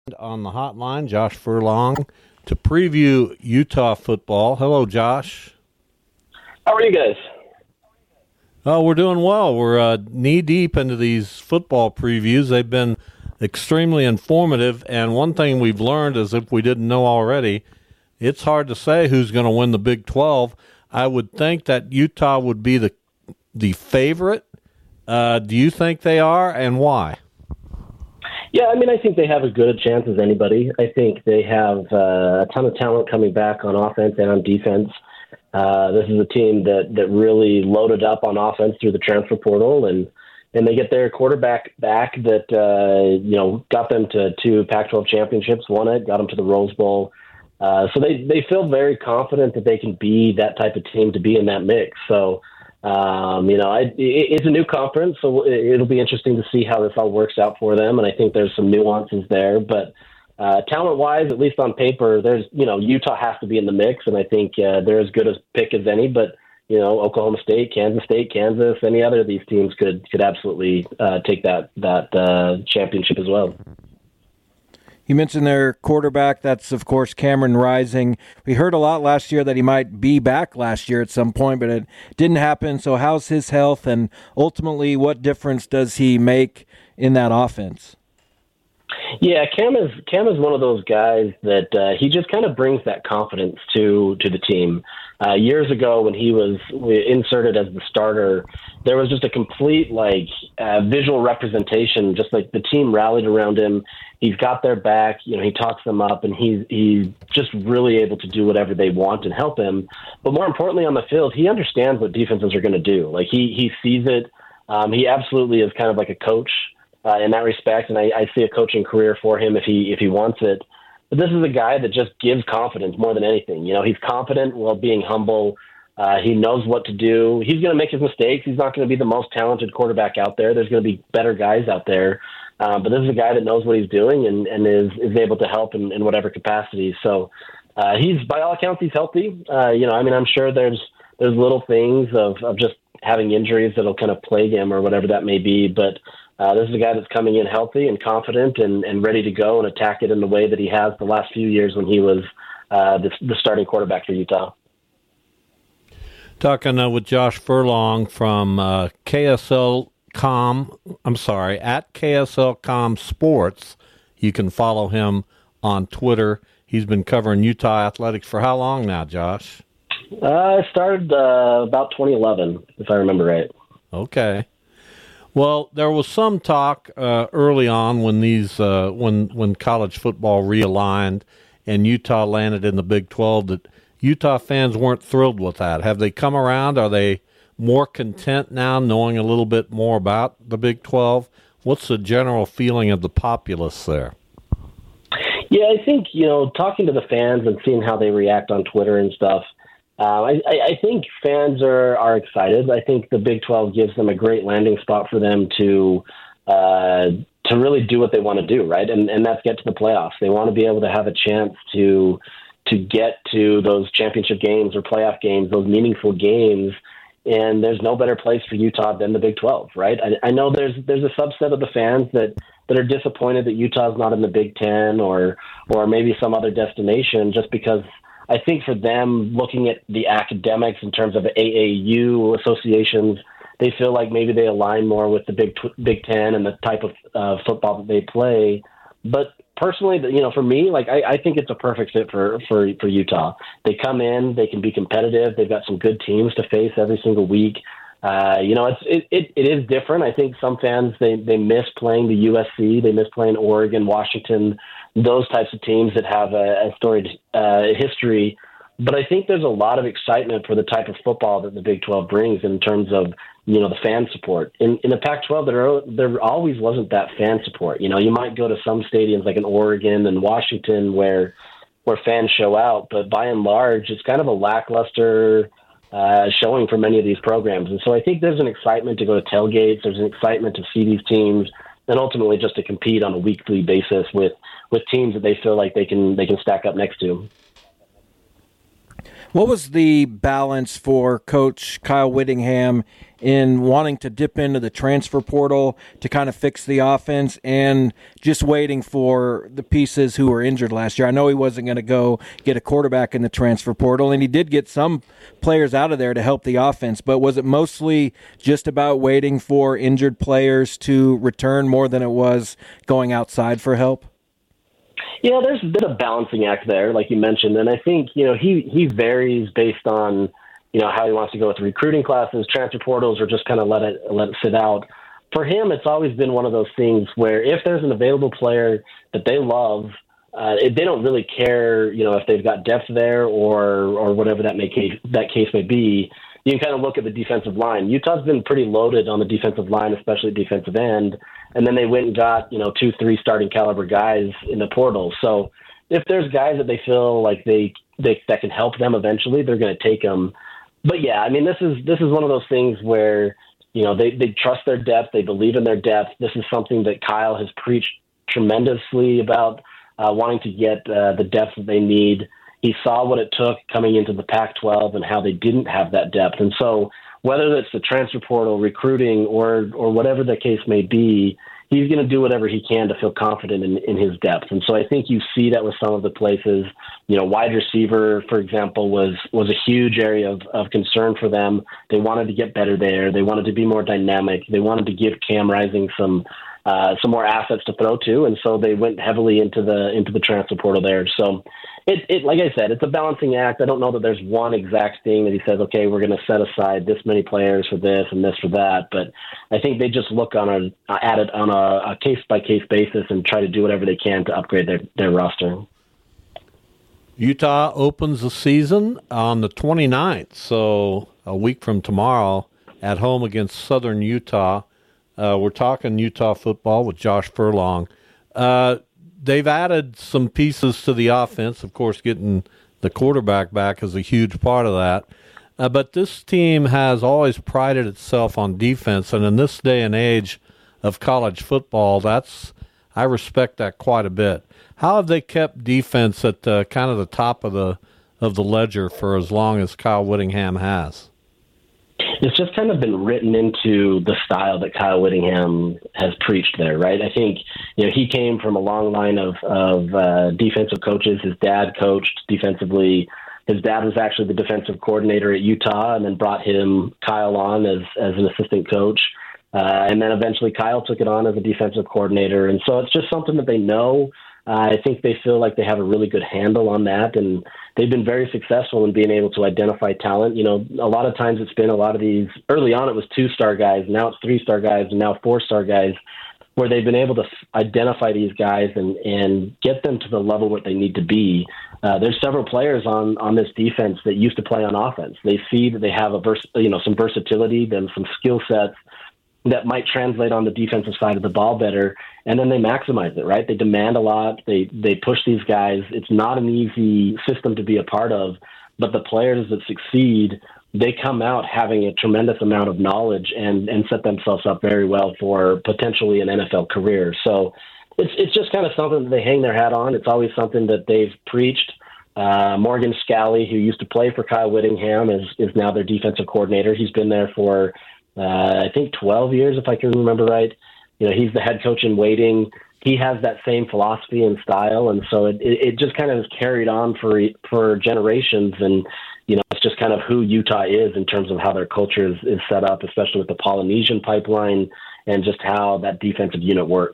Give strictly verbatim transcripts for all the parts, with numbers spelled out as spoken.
On the hotline, Josh Furlong, to preview Utah football. Hello, Josh. How are you guys? Oh, we're doing well. We're uh, knee-deep into these football previews. They've been extremely informative, and one thing we've learned is, if we didn't know already, it's hard to say who's going to win the Big twelve. I would think that Utah would be the the favorite. Uh, do you think they are, and why? Yeah, I mean, I think they have as good a chance as anybody. I think they have uh, a ton of talent coming back on offense and on defense. Uh, this is a team that, that really loaded up on offense through the transfer portal, and, and they get their quarterback back that uh, you know got them to two Pac twelve championships, won it, got them to the Rose Bowl. Uh, so they, they feel very confident that they can be that type of team to be in that mix. So, um, you know, I, it, it's a new conference, so it, it'll be interesting to see how this all works out for them. And I think there's some nuances there, but uh, talent-wise, at least on paper, there's, you know, Utah has to be in the mix, and I think uh, they're as good a pick as any. But you know, Oklahoma State, Kansas State, Kansas, any other of these teams could could absolutely uh, take that that uh, championship as well. You mentioned their quarterback. That's, of course, Cameron Rising. We heard a lot last year that he might be back last year at some point, but it didn't happen. So how's his health, and ultimately what difference does he make in that offense? Yeah, Cam is Cam is one of those guys that uh, he just kind of brings that confidence to to the team. Uh, years ago, when he was inserted as the starter, there was just a complete like uh, visual representation. Just like the team rallied around him. He's got their back. You know, he talks them up, and he's he's just really able to do whatever they want and help him. But more importantly, on the field, he understands what defenses are going to do. Like he he sees it. Um, he absolutely is kind of like a coach uh, in that respect, and I, I see a coaching career for him if he if he wants it. But this is a guy that just gives confidence more than anything. You know, he's confident while being humble. Uh, he knows what to do. He's going to make his mistakes. He's not going to be the most talented quarterback out there. There's going to be better guys out there. Uh, but this is a guy that knows what he's doing and, and is, is able to help in, in whatever capacity. So uh, he's, by all accounts, he's healthy. Uh, you know, I mean, I'm sure there's there's little things of, of just having injuries that'll kind of plague him or whatever that may be. But uh, this is a guy that's coming in healthy and confident and, and ready to go and attack it in the way that he has the last few years when he was uh, the, the starting quarterback for Utah. Talking uh, with Josh Furlong from uh, K S L Com, I'm sorry, at K S L Com Sports. You can follow him on Twitter. He's been covering Utah athletics for how long now, Josh? Uh, I started uh, about twenty eleven, if I remember right. Okay. Well, there was some talk uh, early on when these uh, when when college football realigned and Utah landed in the Big twelve that Utah fans weren't thrilled with that. Have they come around? Are they more content now, knowing a little bit more about the Big twelve? What's the general feeling of the populace there? Yeah, I think, you know, talking to the fans and seeing how they react on Twitter and stuff, uh, I, I think fans are, are excited. I think the Big twelve gives them a great landing spot for them to uh, to really do what they want to do, right? And and that's get to the playoffs. They want to be able to have a chance to to get to those championship games or playoff games, those meaningful games. And there's no better place for Utah than the Big twelve, right? I, I know there's there's a subset of the fans that, that are disappointed that Utah's not in the Big Ten or or maybe some other destination, just because I think for them, looking at the academics in terms of A A U associations, they feel like maybe they align more with the Big Big Ten and the type of uh, football that they play. But personally, you know, for me, like I, I think it's a perfect fit for, for, for Utah. They come in, they can be competitive. They've got some good teams to face every single week. Uh, you know, it's it, it, it is different. I think some fans they, they miss playing the U S C, they miss playing Oregon, Washington, those types of teams that have a, a storied uh, history. But I think there's a lot of excitement for the type of football that the Big twelve brings in terms of, you know, the fan support. In in the Pac twelve, there there always wasn't that fan support. You know, you might go to some stadiums like in Oregon and Washington where where fans show out, but by and large, it's kind of a lackluster uh, showing for many of these programs. And so I think there's an excitement to go to tailgates. There's an excitement to see these teams, and ultimately just to compete on a weekly basis with with teams that they feel like they can they can stack up next to. What was the balance for Coach Kyle Whittingham in wanting to dip into the transfer portal to kind of fix the offense and just waiting for the pieces who were injured last year? I know he wasn't going to go get a quarterback in the transfer portal, and he did get some players out of there to help the offense, but was it mostly just about waiting for injured players to return more than it was going outside for help? Yeah, there's been a balancing act there, like you mentioned, and I think, you know, he, he varies based on, you know, how he wants to go with recruiting classes, transfer portals, or just kind of let it let it sit out. For him, it's always been one of those things where if there's an available player that they love, uh, they don't really care, you know, if they've got depth there or or whatever that may case, that case may be. You can kind of look at the defensive line. Utah's been pretty loaded on the defensive line, especially defensive end, and then they went and got, you know, two, three starting caliber guys in the portal. So if there's guys that they feel like they, they that can help them eventually, they're going to take them. But yeah, I mean, this is this is one of those things where, you know, they, they trust their depth, they believe in their depth. This is something that Kyle has preached tremendously about, uh, wanting to get uh, the depth that they need. He saw what it took coming into the Pac twelve and how they didn't have that depth. And so whether it's the transfer portal, recruiting, or or whatever the case may be, he's going to do whatever he can to feel confident in, in his depth. And so I think you see that with some of the places. You know, wide receiver, for example, was was a huge area of, of concern for them. They wanted to get better there. They wanted to be more dynamic. They wanted to give Cam Rising some uh, some more assets to throw to, and so they went heavily into the into the transfer portal there. So it, it like I said, it's a balancing act. I don't know that there's one exact thing that he says, okay, we're going to set aside this many players for this and this for that. But I think they just look on a at it on a, a case-by-case basis and try to do whatever they can to upgrade their, their roster. Utah opens the season on the twenty-ninth, so a week from tomorrow, at home against Southern Utah. Uh, we're talking Utah football with Josh Furlong. Uh, they've added some pieces to the offense. Of course, getting the quarterback back is a huge part of that. Uh, but this team has always prided itself on defense, and in this day and age of college football, that's I respect that quite a bit. How have they kept defense at uh, kind of the top of the of the ledger for as long as Kyle Whittingham has? It's just kind of been written into the style that Kyle Whittingham has preached there, right? I think, you know, he came from a long line of, of uh, defensive coaches. His dad coached defensively. His dad was actually the defensive coordinator at Utah, and then brought him, Kyle, on as, as an assistant coach. Uh, and then eventually Kyle took it on as a defensive coordinator. And so it's just something that they know. Uh, I think they feel like they have a really good handle on that, and they've been very successful in being able to identify talent. You know, a lot of times it's been a lot of these, early on it was two-star guys, now it's three-star guys, and now four-star guys, where they've been able to identify these guys and, and get them to the level where they need to be. Uh, there's several players on, on this defense that used to play on offense. They see that they have a vers- you know, some versatility, then some skill sets that might translate on the defensive side of the ball better, and then they maximize it, right? They demand a lot. They they push these guys. It's not an easy system to be a part of, but the players that succeed, they come out having a tremendous amount of knowledge and, and set themselves up very well for potentially an N F L career. So it's it's just kind of something that they hang their hat on. It's always something that they've preached. Uh, Morgan Scalley, who used to play for Kyle Whittingham, is is now their defensive coordinator. He's been there for Uh, I think twelve years, if I can remember right. You know, he's the head coach in waiting. He has that same philosophy and style, and so it, it, it just kind of is carried on for for generations. And you know, it's just kind of who Utah is in terms of how their culture is, is set up, especially with the Polynesian pipeline and just how that defensive unit works.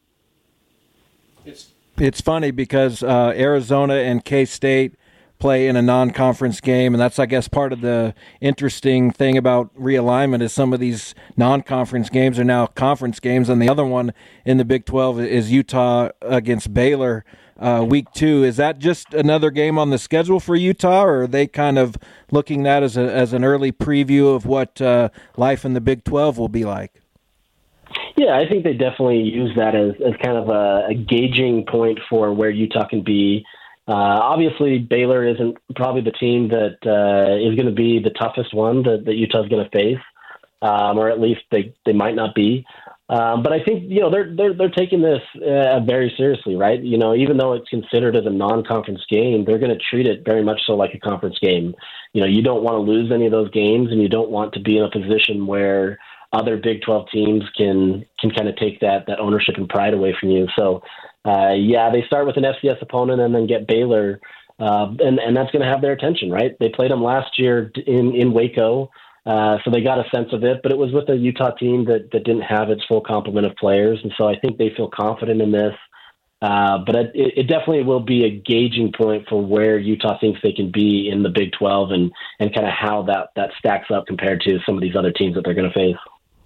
It's it's funny because uh, Arizona and K-State play in a non-conference game, and that's, I guess, part of the interesting thing about realignment is some of these non-conference games are now conference games, and the other one in the Big twelve is Utah against Baylor uh, week two. Is that just another game on the schedule for Utah, or are they kind of looking at that as, a, as an early preview of what uh, life in the Big twelve will be like? Yeah, I think they definitely use that as, as kind of a, a gauging point for where Utah can be. Uh, obviously, Baylor isn't probably the team that uh, is going to be the toughest one that, that Utah's going to face, um, or at least they, they might not be. Um, but I think, you know, they're they're they're taking this uh, very seriously, right? You know, even though it's considered as a non-conference game, they're going to treat it very much so like a conference game. You know, you don't want to lose any of those games, and you don't want to be in a position where other Big twelve teams can can kind of take that that ownership and pride away from you. So, uh, yeah, they start with an F C S opponent and then get Baylor, uh, and and that's going to have their attention, right? They played them last year in in Waco. Uh, so they got a sense of it, but it was with a Utah team that, that didn't have its full complement of players. And so I think they feel confident in this. Uh, but it, it definitely will be a gauging point for where Utah thinks they can be in the Big twelve and, and kind of how that, that stacks up compared to some of these other teams that they're going to face.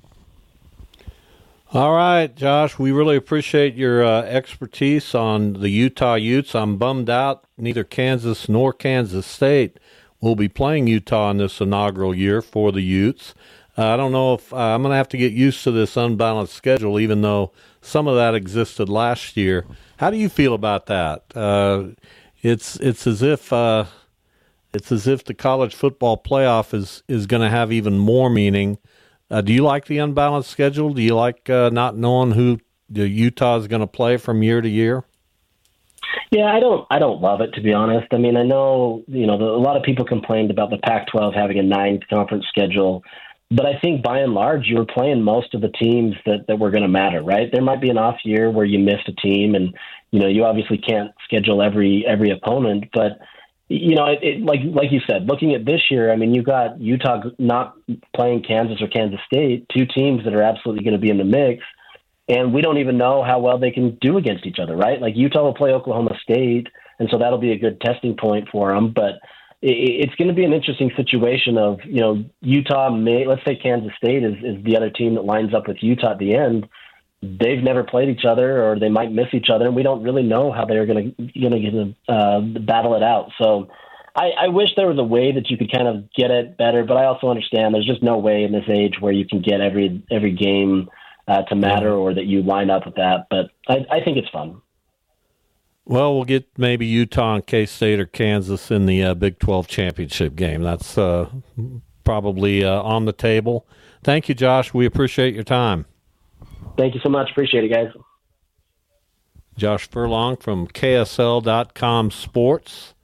All right, Josh, we really appreciate your uh, expertise on the Utah Utes. I'm bummed out neither Kansas nor Kansas State will be playing Utah in this inaugural year for the Utes. Uh, I don't know if uh, I'm going to have to get used to this unbalanced schedule, even though some of that existed last year. How do you feel about that? Uh, it's it's as if uh, it's as if the college football playoff is is going to have even more meaning. Uh, do you like the unbalanced schedule? Do you like uh, not knowing who the Utah is going to play from year to year? Yeah, I don't. I don't love it, to be honest. I mean, I know you know the, a lot of people complained about the Pac twelve having a nine conference schedule, but I think by and large you were playing most of the teams that, that were going to matter, right? There might be an off year where you missed a team, and you know you obviously can't schedule every every opponent, but you know, it, it, like like you said, looking at this year, I mean, you got Utah not playing Kansas or Kansas State, two teams that are absolutely going to be in the mix. And we don't even know how well they can do against each other, right? Like Utah will play Oklahoma State, and so that'll be a good testing point for them. But it, it's going to be an interesting situation of, you know, Utah may, let's say Kansas State is, is the other team that lines up with Utah at the end. They've never played each other, or they might miss each other, and we don't really know how they're going to going to uh, battle it out. So I, I wish there was a way that you could kind of get it better, but I also understand there's just no way in this age where you can get every every game Uh, to matter, or that you line up with that. But I, I think it's fun. Well, we'll get maybe Utah and K-State or Kansas in the uh, Big twelve championship game. That's uh, probably uh, on the table. Thank you, Josh. We appreciate your time. Thank you so much. Appreciate it, guys. Josh Furlong from K S L dot com Sports.